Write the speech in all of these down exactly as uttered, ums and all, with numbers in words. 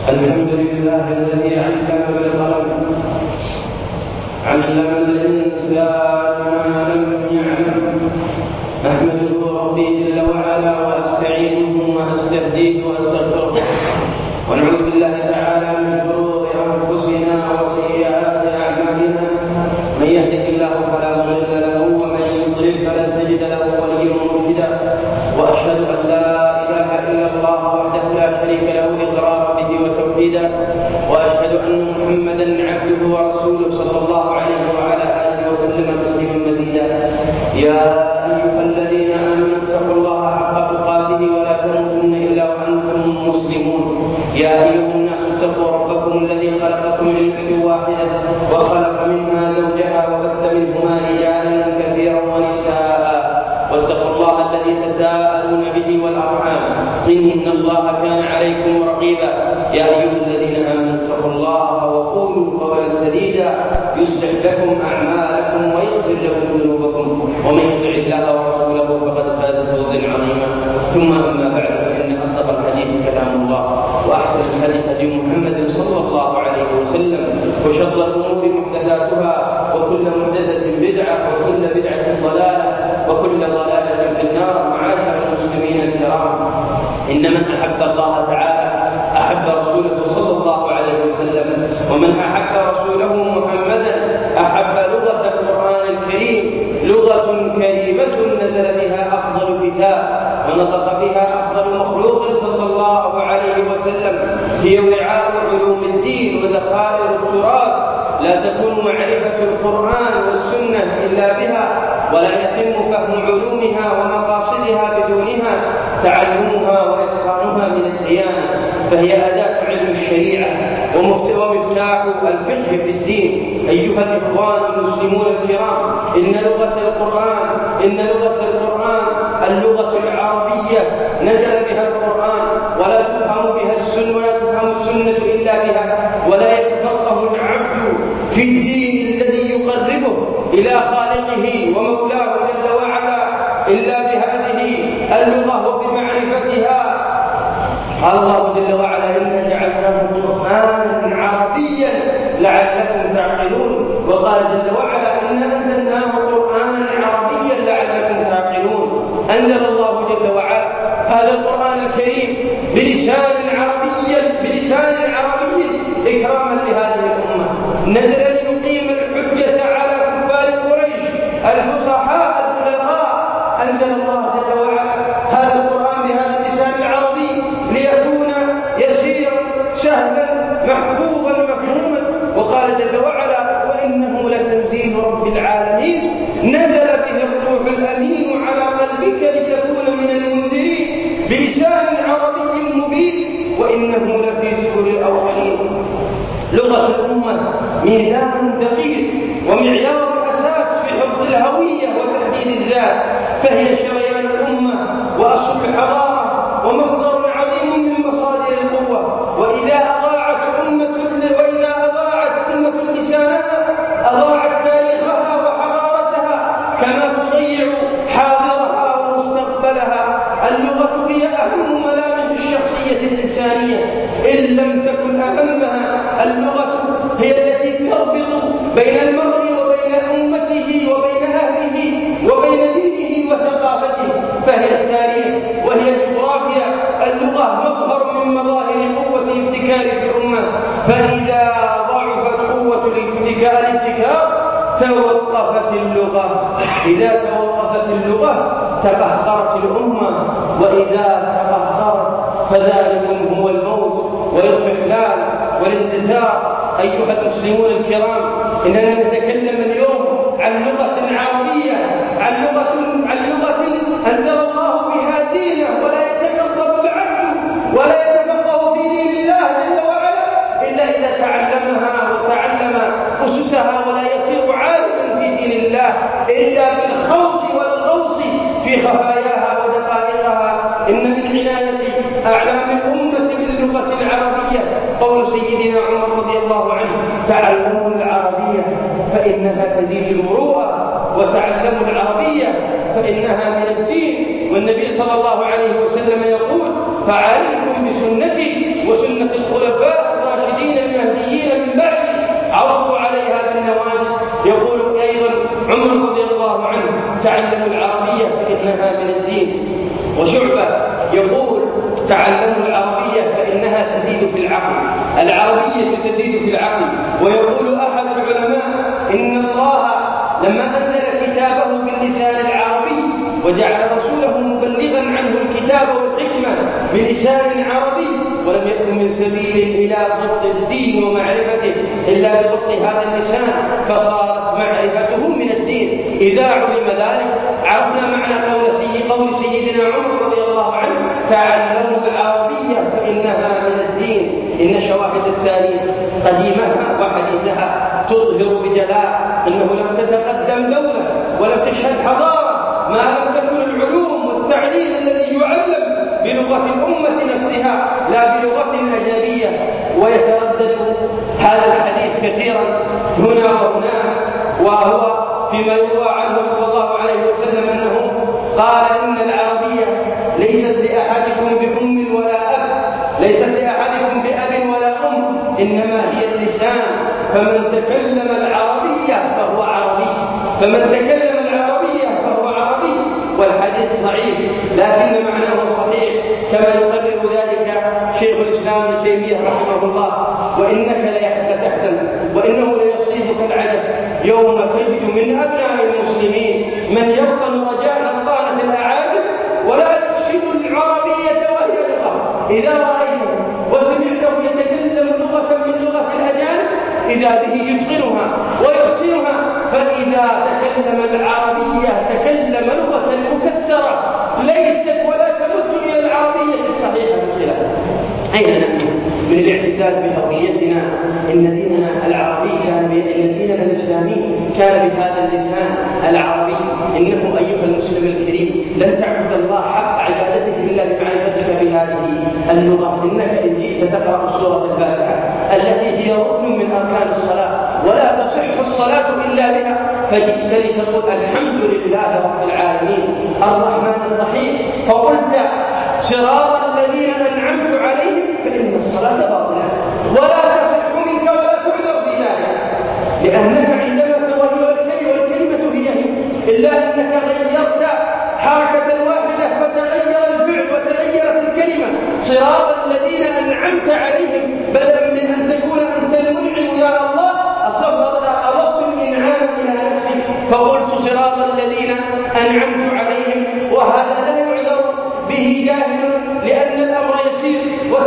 الحمد لله الذي علم بالقلم علم الإنسان ما لم يعلم. أحمده ربي جل وعلا وأستعينه وأستهديه وأستغفره، ونعوذ بالله تعالى من شرور أنفسنا وسيئات أعمالنا. من يهده الله فلا مضل له ومن يضلل فلن تجد له وليا مرشدا. وأشهد أن لا إله إلا الله وحده لا شريك له إقرارا به وتوحيدا، وأشهد أن محمدا عبده ورسوله صلى الله عليه وعلى آله وسلم تسليما مزيدا. يا أيها الذين آمنوا اتقوا الله حق تقاته ولا تموتن إلا وأنتم مسلمون. يا أيها الناس اتقوا ربكم الذي خلقكم من نفس واحدة وخلق منها زوجها وبث منهما رجالا كثيرا ونساء، واتقوا الله الذي تساءلون به والأرحام إن الله كان عليكم رقيبا. يا أيها الذين آمنوا اتقوا الله وقولوا قولا سديدا يصلح لكم أعمالكم ويغفر لكم ذنوبكم، ومن يطع الله ورسوله فقد فاز فوزا عظيما. ثم أما بعد، فإن أصدق الحديث كلام الله، وأحسن الهدي هدي محمد صلى الله عليه وسلم، وشر الأمور محدثاتها، وكل محدثة بدعة، وكل بدعة ضلالة، وكل ضلالة في النار. معاشر المسلمين الكرام، إن من أحب الله تعالى أحب رسوله صلى الله عليه وسلم، ومن أحب رسوله محمدا أحب لغة القرآن الكريم، لغة كريمة نزل بها أفضل كتاب ونطق بها أفضل مخلوق صلى الله عليه وسلم. هي وعاء علوم الدين وذخائر التراث، لا تكون معرفة القرآن والسنة إلا بها، ولا يتم فهم علومها ومقاصدها بدونها. تعلمها وإتقانها من الديانة، فهي أداة علم الشريعة ومفتاح الفقه في الدين. أيها الإخوان المسلمون الكرام، إن لغة القرآن إن لغة القرآن اللغة العربية نزل بها القرآن، ولا تفهم بها السنة ولا تفهم السنة إلا بها، ولا يتفقه العبد في الدين الذي يقربه إلى خالقه ومولاه جل وعلا إلا بهذه اللغة وبمعرفتها. قال الله جل وعلا: إنا جعلناه قرآنا عربيا لعلكم تعقلون. وقال جل وعلا: إنا أنزلناه قرآنا عربيا لعلكم تعقلون. أنزل الله جل وعلا هذا القرآن الكريم بلسان عربي بلسان عربي إكراما لهذه الأمة، نزل ليقيم الحجة على كفار قريش الفصحاء البلغاء. أنزل الله جل وعلا هذا القرآن بهذا اللسان العربي ليكون يسيرا سهلا محفوظا مفهوما. وقال جل وعلا: وإنه لتنزيل رب العالمين نزل به الروح الأمين على قلبك لتكون من المنذرين بلسان عربي مبين وإنه لفي زبر الأولين. لغة الأمة ميزان دقيق ومعيار أساس في حفظ الهوية وتحديد الذات، فهي شريان الأمة وأصل الحضارة ومصدر عظيم من مصادر القوة. وإذا أضاعت أمة وإذا أضاعت أمة لسانها أضاعت تاريخها وحضارتها، كما تضيع حاضرها ومستقبلها. اللغة هي أهم ملامح الشخصية الإنسانية إن لم تكن أهمها. اللغة هي التي تربط بين المرء وبين أمته وبين أهله وبين دينه وثقافته، فهي التاريخ وهي جغرافيا. اللغة مظهر من مظاهر قوة الابتكار في الأمة، فإذا ضعفت قوة الابتكار توقفت اللغة. إذا توقفت اللغة تقهقرت الأمة، وإذا تقهقرت فذلك هو الموت والاضمحلال والاندثار. أيها المسلمون الكرام، إننا نتكلم اليوم عن لغة عربية، عن لغة عن لغة أنزل الله بها دينه، ولا يتقرب العبد ولا يتفقه في دين الله جل وعلا إلا إذا تعلمها وتعلم أسسها، ولا يصير عالما في دين الله إلا بالخوض والغوص في خفاياها ودقائقها. إن من عناية أعلام الأمة باللغة العربية قول سيدنا عمر رضي الله عنه: تعلموا العربية فإنها تزيد المروءة، وتعلموا العربية فإنها من الدين. والنبي صلى الله عليه وسلم يقول: فعليكم بسنتي وسنة الخلفاء فإنها من الدين. وشعبة يقول تعلموا العربية فإنها تزيد في العقل، العربية تزيد في العقل. ويقول أحد العلماء إن الله لما أنزل كتابه باللسان العربي وجعل رسوله مبلغا عنه الكتاب والحكمة بلسان عربي، ولم يكن من سبيل إلى ضبط الدين ومعرفته إلا بضبط هذا اللسان، فصارت معرفته من الدين. إذا علم ذلك عرفنا معنى قول سيد قول سيدنا عمر رضي الله عنه تعلموا العربية فإنها من الدين. إن شواهد التاريخ قديمها وحديثها تظهر بجلاء أنه لم تتقدم دولة ولم تشهد حضارة ما لم تكن العلوم والتعليم الذي يعلم بلغة الأمة نفسها لا بلغة أجنبية. ويتردد هذا الحديث كثيرا هنا وهناك، وهو فيما يروى عنه صلى الله عليه وسلم أنه قال إن العربية ليست لأحدكم بأم ولا أب، ليست لأحدكم بأب ولا أم، إنما هي اللسان، فمن تكلم العربية فهو عربي، فمن تكلم العربية فهو عربي. والحديث ضعيف لكن معناه صحيح كما يقرر ذلك شيخ الإسلام ابن تيمية رحمه الله. وإنك لتحزن وإنه ليصيبك العجب يوم تجد من أبناء المسلمين من يوطن رجاء الطانة الأعاجم ولا يحسن العربية وهي لغة. إذا رأيته وسمعته يتكلم لغة من لغة الأجانب إذا به يتقنها ويحسنها، فإذا تكلم العربية تكلم لغة مكسرة ليست ولا تمت إلى العربية الصحيحة بصلة. أين نحن من الاعتزاز بهويتنا؟ إن ديننا العربي كان إن ديننا الإسلامي كان بهذا اللسان العربي. إنه أيها المسلم الكريم لن تعبد الله حق عبادته إلا بمعرفتك بهذه اللغة. إنك إن جئت تقرأ سورة الفاتحة التي هي ركن من أركان الصلاة ولا تصح الصلاة إلا بها، فجئت لتقول الحمد لله رب العالمين الرحمن الرحيم، فقلت صراط الذين أنعمت عليهم، فإن الصلاة باطلة ولا تصح منك ولا تعذر بذلك، لأنك عندما توجه الكلمة والكلمة هي هي، إلا أنك غيرت حركة واحدة فتغير الفعل وتغيرت الكلمة. صراط الذين أنعمت عليهم بدلا من أن تكون أنت المنعم يا الله أضفت الإنعام إلى نفسي فقلت صراط الذين أنعمت عليهم، وهذا لا يعذر به جاهل لأن الأمر يسير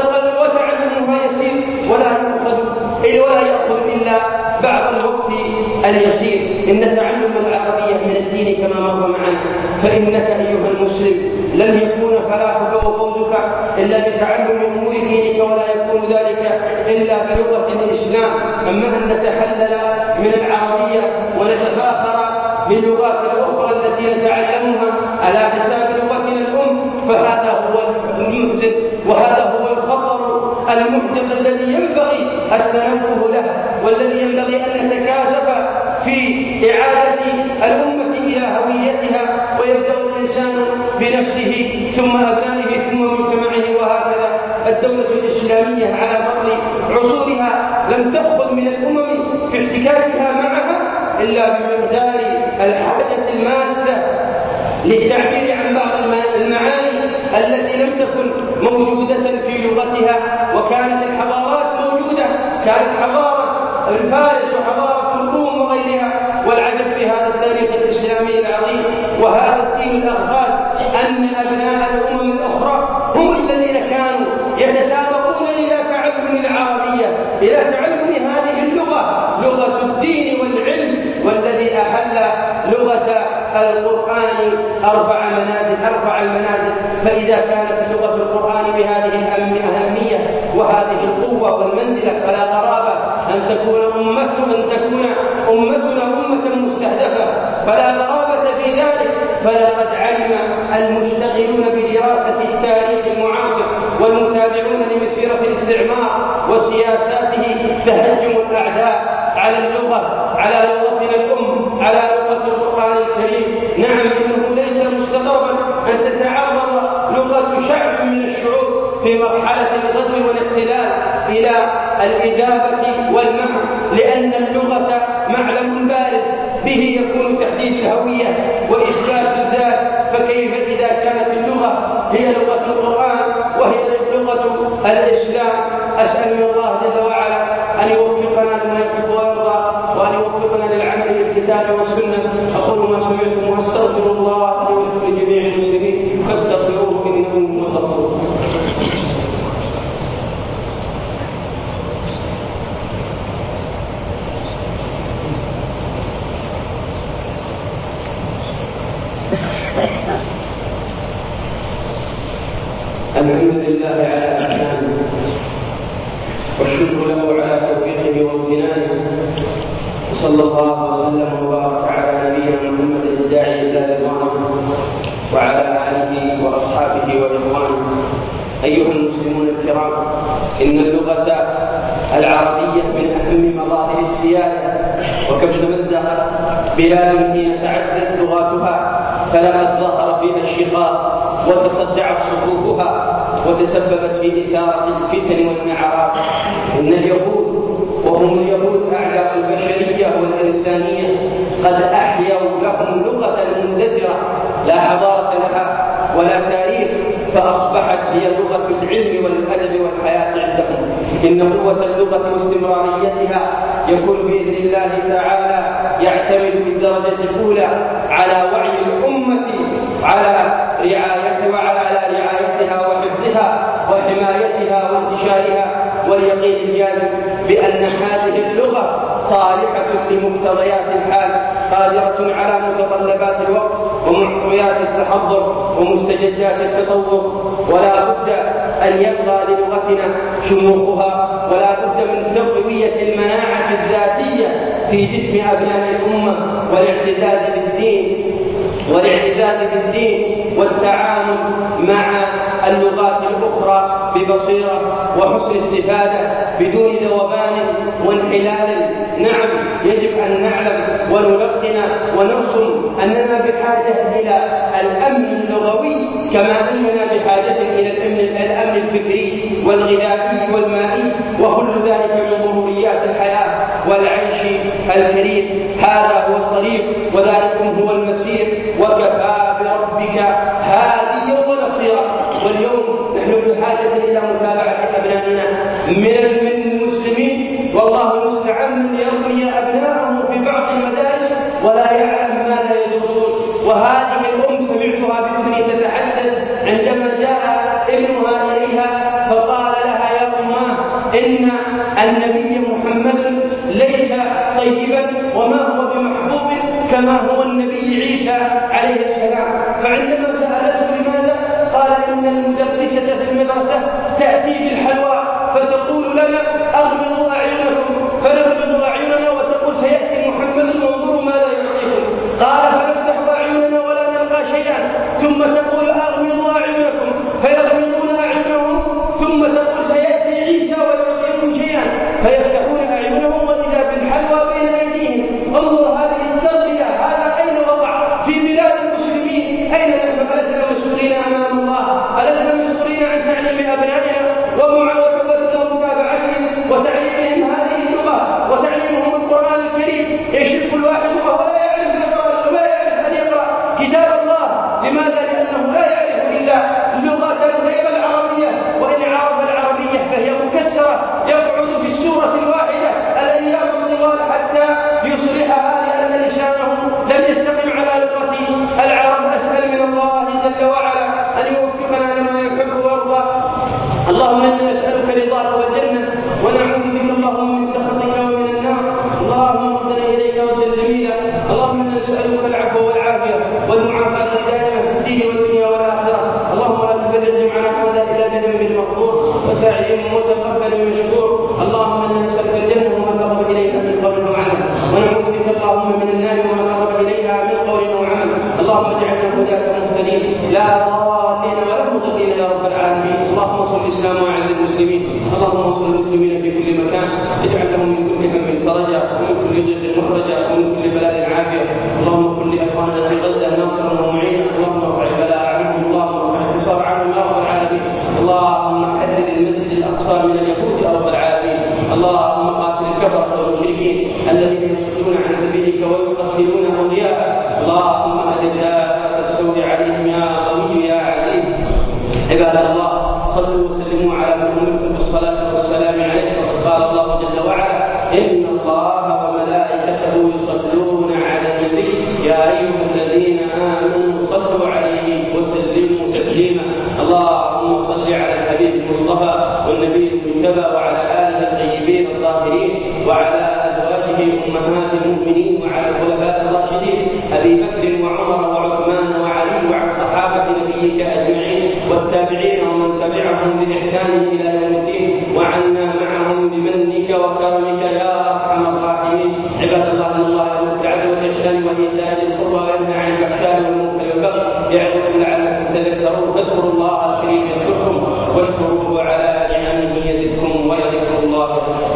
وتعلمها يسير ولا يأخذ ولا يأخذ إلا بعض الوقت اليسير. إن تعلم العربية من الدين كما مر معنا، فإنك أيها المسلم لن يكون فلاحك وفوزك إلا بتعلم أمور دينك، ولا يكون ذلك إلا بلغة الإسلام. أما أن نتحلل من العربية ونتفاخر باللغات الأخرى التي نتعلمها على حساب لغتنا الأم فهذا هو المحزن وهذا هو الخطر المحدث الذي ينبغي التنبه له، والذي ينبغي أن نتكاتف في إعادة الأمة إلى هويتها، ويبدأ الإنسان بنفسه ثم أبنائه ثم مجتمعه وهكذا. الدولة الإسلامية على مر عصورها لم تأخذ من الأمم في احتكاكها معها إلا بمقدار الحاجة الماسة للتعبير عن بعض المعاني التي لم تكن موجودة في لغتها. وكانت الحضارات موجودة، كانت حضارة الفارس وحضارة الروم وغيرها. والعجب في هذا التاريخ الإسلامي العظيم وهذا الدين الأخذ أن أبناء الأمم الأخرى هم الذين كانوا يتسابقون إلى تعلم العربية، إلى تعلم هذه اللغة، لغة الدين والعلم، والذي أحل لغة القرآن أربع منازل أربع المنازل. فإذا كانت لغة القرآن بهذه الأهمية وهذه القوة والمنزلة فلا غرابة أن تكون أمتنا أن تكون أمتنا أمة مستهدفة، فلا غرابة في ذلك. فلقد علم المشتغلون بدراسة التاريخ المعاصر والمتابعون لمسيرة الاستعمار وسياساته تهجم الأعداء على اللغة، على لغتنا الأم، على لغة القرآن الكريم. نعم إنه ليس مستغربا أن تتعرض لغة شعب من الشعوب في مرحلة الغزو والاحتلال إلى الإجابة والمحو، لأن اللغة معلم بارز به يكون تحديد الهوية وإثبات الذات. فكيف إذا كانت اللغة هي لغة القرآن وهي لغة الإسلام؟ أسأل من الله جل وعلا أن يوفقنا لما يحب ويرضى، وأن يوفقنا للعمل بالكتاب والسنة. أقول ما سمعتم وأستغفر الله لي ولكم لجميع المسلمين فاستغفروه إنه هو الغفور. الحمد لله على إحسانه، والشكر له على توفيقه وامتنانه، وصلى الله وسلم وبارك على نبينا محمد الداعي إلى رضوانه وعلى آله وأصحابه وإخوانه. أيها المسلمون الكرام، إن اللغة العربية من أهم مظاهر السيادة، وكم تمزقت بلاد حين تعدت لغاتها فلقد ظهر فيها الشقاق وتصدعت صفوفها وتسببت في إثارة الفتن والنعرات. إن اليهود وهم اليهود أعداء البشرية والإنسانية قد أحيوا لهم لغة مندثرة لا حضارة لها ولا تاريخ، فأصبحت هي لغة العلم والأدب والحياة عندهم. إن قوة اللغة واستمراريتها يكون بإذن الله تعالى يعتمد بالدرجة الأولى على وعي الأمة على رعايتها وعلى رعايتها وحفظها وحمايتها وانتشارها، واليقين الجازم بأن هذه اللغة صالحة لمقتضيات الحال، قادرة على متطلبات الوقت ومعطيات التحضر ومستجدات التطور. ولا بد أن يبقى للغتنا شموخها، ولا بد من تقوية المناعة الذاتية في جسم أبناء الأمة والاعتزاز بالدين والاعتزاز بالدين والتعامل مع اللغات الأخرى ببصيرة وحسن استفادة بدون ذوبان وانحلال. نعم، يجب أن نعلم ونلقن ونرسم أننا بحاجة إلى الأمن اللغوي كما أننا بحاجة إلى الأمن, الأمن الفكري والغذائي والمائي، وكل ذلك من ضروريات الحياة والعيش الكريم. هذا هو الطريق وذلكم هو المسير، وكفى بربك هاديا ونصيرا. واليوم نحن بحاجة إلى متابعة أبنائنا من المسلمين، والله المستعان من يرمي أبنائه في بعض المدارس ولا يعلم ماذا يدرسون. وهذه الأم سمعتها بأذني تتحدث عندما جاء ابنها إليها فقال لها: يا أماه، إن النبي محمد ليس طيبا وما هو بمحبوب كما هو النبي عيسى عليه السلام. فعندما سألته لماذا قال: إن المدرسة في المدرسة تأتي بالحلوى فتقول لنا أغمضوا أعينكم، فنغمض أعيننا وتقول سيأتي محمد وانظروا ماذا يعطيكم. قال: فنفتح أعيننا ولا نلقى شيئا، ثم تقول أغمضوا أعينكم فيغمضون أعينهم، ثم تقول سيأتي عيسى ويعطيكم شيئا فيفتحون أعينهم وإذا بالحلوى بين أيديهم. انظر هذه التربية، هذا أين وقع؟ في بلاد المسلمين. أين نحن؟ ألسنا مسؤولين أمام الله؟ ألسنا مسؤولين عن تعليم أبنائنا ومتابعتهم وتعليمهم هذه اللغة وتعليمهم القرآن الكريم؟ يشرك الواحد وهو لا يعرف يقرأ ولا يعرف أن يقرأ كتاب الله. لماذا؟ لأنه لا يعرف إلا لغة غير العربية، وإن عرف العربية فهي مكسرة، يقعد في السورة الواحدة الأيام الطوال حتى يصلحها، لأن لسانه لم يستقم على لغة العرب. أسأل من الله جل وعلا أن يوفقنا لما يحب ويرضى. اللهم إنا نسألك رضاك والجنة، ونعوذ بك اللهم من سخطك ومن النار. اللهم ردنا إليك ردا جميلا. اللهم إنا نسألك العفو والعافية والمعافاة الدائمة في الدين والدنيا والآخرة. اللهم لا تفرج معنا هذا إلا بذنب مغفور وسعي متقبل مشكور. اللهم إنا نسألك الجنة وما قرب إليها من قول وعمل، ونعوذ بك اللهم من النار وما قرب إليها من قول وعمل. اللهم اجعلنا هداة مهتدين لا ضالين ولا مضلين يا رب العالمين. اللهم انصر الإسلام واعز المسلمين. اللهم انصر المسلمين في كل مكان، اجعل لهم من كل هم فرجا ومن كل ضيق مخرجا ومن كل بلاء عافية. اللهم كن لأخواننا في غزة ناصرا ومعينا. اللهم ارفع البلاء عنهم، اللهم ارفع الانتصار عنهم يا رب العالمين. اللهم حرر المسجد الأقصى من اليهود يا رب العالمين. اللهم قاتل الكفرة والمشركين الذين يصدون عن سبيلك ويقتلون أولياءك. اللهم أدل السوء عليهم يا المصطفى وعلى آله الطيبين الطاهرين وعلى أزواجه أمهات المؤمنين وعلى الخلفاء الراشدين أبي بكر وعمر وعثمان وعلي وعلى صحابة نبيك أجمعين والتابعين ومن تبعهم بإحسان إلى يوم الدين وعنا معهم بمنك وكرمك يا أرحم الراحمين. عباد الله إن الله يأمر بالعدل والإحسان وإيتاء ذي القربى وينهى عن الفحشاء والمنكر والبغي يعظكم لعلكم تذكرون فاذكروا الله الكريم يذكركم واشكروه على نعمه يزدكم ولذكر الله